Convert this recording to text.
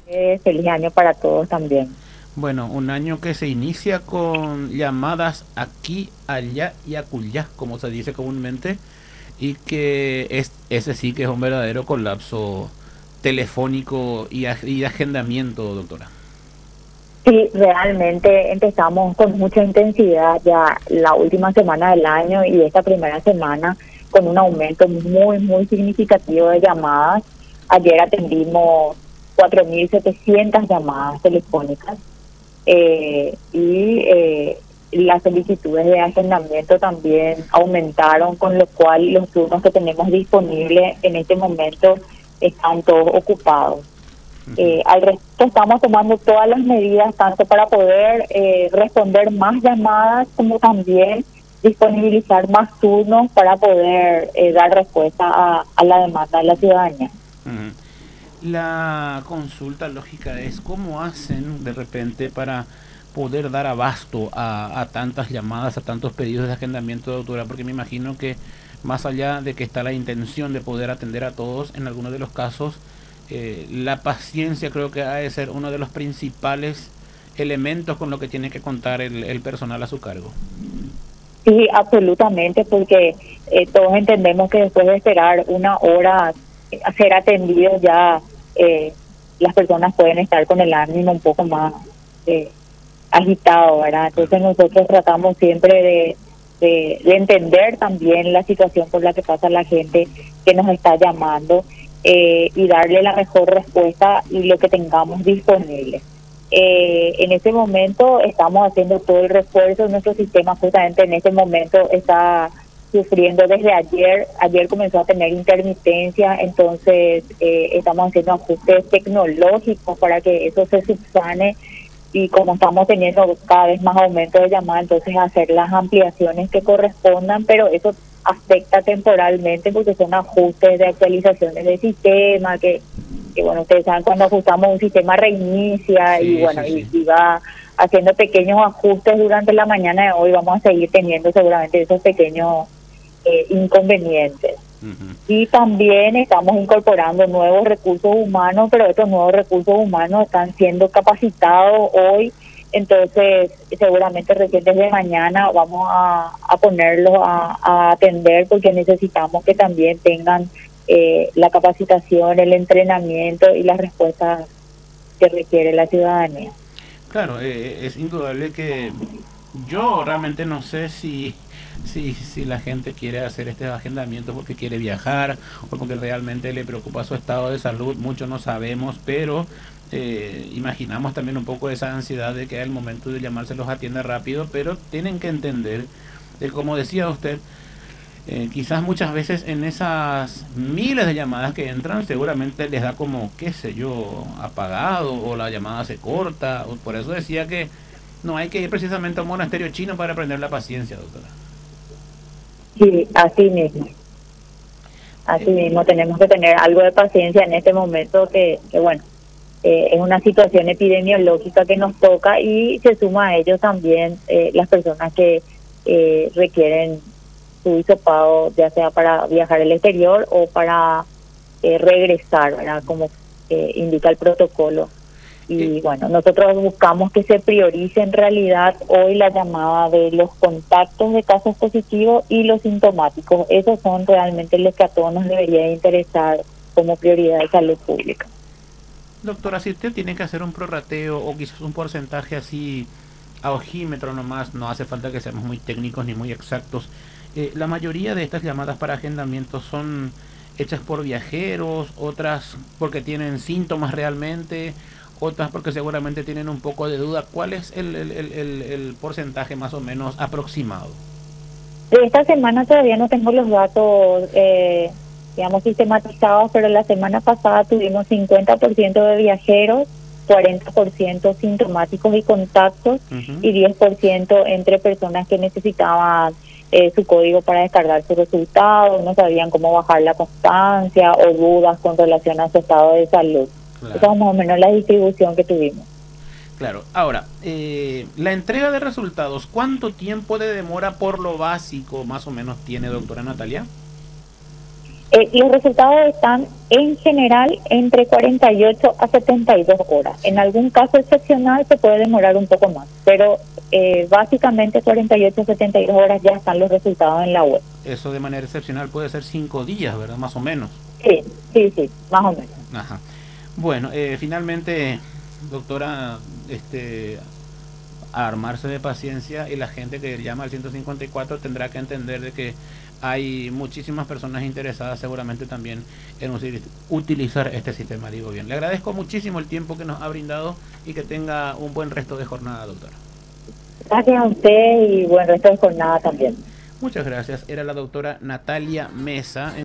Feliz año para todos también. Bueno, un año que se inicia con llamadas aquí, allá y acullá, como se dice comúnmente, y que ese sí que es un verdadero colapso telefónico y de agendamiento, doctora. Sí, realmente empezamos con mucha intensidad ya la última semana del año y esta primera semana con un aumento muy significativo de llamadas. Ayer atendimos 4.700 llamadas telefónicas y las solicitudes de agendamiento también aumentaron, con lo cual los turnos que tenemos disponibles en este momento están todos ocupados. Al resto estamos tomando todas las medidas, tanto para poder responder más llamadas como también disponibilizar más turnos para poder dar respuesta a la demanda de la ciudadanía. Ujú. La consulta lógica es cómo hacen de repente para poder dar abasto a tantas llamadas, a tantos pedidos de agendamiento, doctora, porque me imagino que más allá de que está la intención de poder atender a todos, en algunos de los casos, la paciencia creo que ha de ser uno de los principales elementos con lo que tiene que contar el personal a su cargo. Sí, absolutamente, porque todos entendemos que después de esperar una hora a ser atendidos ya las personas pueden estar con el ánimo un poco más eh, agitado, ¿verdad? Claro. Entonces nosotros tratamos siempre de entender también la situación por la que pasa la gente que nos está llamando y darle la mejor respuesta y lo que tengamos disponible. En este momento estamos haciendo todo el refuerzo. Nuestro sistema justamente en este momento está sufriendo desde ayer. Ayer comenzó a tener intermitencia, entonces estamos haciendo ajustes tecnológicos para que eso se subsane, y como estamos teniendo cada vez más aumento de llamadas, entonces hacer las ampliaciones que correspondan, pero eso afecta temporalmente porque son ajustes de actualizaciones del sistema, que bueno, ustedes saben, cuando ajustamos un sistema reinicia y Sí, bueno, sí, sí. y va haciendo pequeños ajustes durante la mañana de hoy. Vamos a seguir teniendo seguramente esos pequeños inconvenientes. Ujú. Y también estamos incorporando nuevos recursos humanos, pero estos nuevos recursos humanos están siendo capacitados hoy, entonces seguramente recién desde mañana vamos a ponerlos a atender, porque necesitamos que también tengan la capacitación, el entrenamiento y las respuestas que requiere la ciudadanía. Claro, es indudable que yo realmente no sé si la gente quiere hacer este agendamiento porque quiere viajar o porque realmente le preocupa su estado de salud. Muchos no sabemos, pero imaginamos también un poco esa ansiedad de que al momento de llamarse los atienda rápido, pero tienen que entender, como decía usted, quizás muchas veces en esas miles de llamadas que entran, seguramente les da como, qué sé yo, apagado o la llamada se corta. Por eso decía que no hay que ir precisamente a un monasterio chino para aprender la paciencia, doctora. Sí, así Eh, mismo tenemos que tener algo de paciencia en este momento que bueno, es una situación epidemiológica que nos toca, y se suma a ello también las personas que requieren su hisopado, ya sea para viajar al exterior o para regresar, ¿verdad? Como indica el protocolo. eh, Y bueno, nosotros buscamos que se priorice en realidad hoy la llamada de los contactos de casos positivos y los sintomáticos. Esos son realmente los que a todos nos debería interesar como prioridad de salud pública. Doctora, si usted tiene que hacer un prorrateo o quizás un porcentaje así a ojímetro nomás, no hace falta que seamos muy técnicos ni muy exactos. La mayoría de estas llamadas para agendamiento son hechas por viajeros, otras porque tienen síntomas realmente, otras porque seguramente tienen un poco de duda. ¿Cuál es el porcentaje más o menos aproximado? De esta semana todavía no tengo los datos, digamos, sistematizados, pero la semana pasada tuvimos 50% de viajeros, 40% sintomáticos y contactos, Ujú. y 10% entre personas que necesitaban su código para descargar su resultado, no sabían cómo bajar la constancia o dudas con relación a su estado de salud. Esa Claro. es más o menos la distribución que tuvimos. Claro, ahora, la entrega de resultados, ¿cuánto tiempo de demora por lo básico más o menos tiene, doctora Natalia? Los resultados están en general entre 48 a 72 horas. En algún caso excepcional se puede demorar un poco más, pero básicamente 48 a 72 horas ya están los resultados en la web. Eso de manera excepcional puede ser 5 días, ¿verdad? Más o menos. Sí, sí, sí, más o menos. Ajá. Bueno, finalmente, doctora, a armarse de paciencia, y la gente que llama al 154 tendrá que entender de que hay muchísimas personas interesadas seguramente también en utilizar este sistema. Digo bien, le agradezco muchísimo el tiempo que nos ha brindado y que tenga un buen resto de jornada, doctora. Gracias a usted y buen resto de jornada también. Muchas gracias. Era la doctora Natalia Mesa.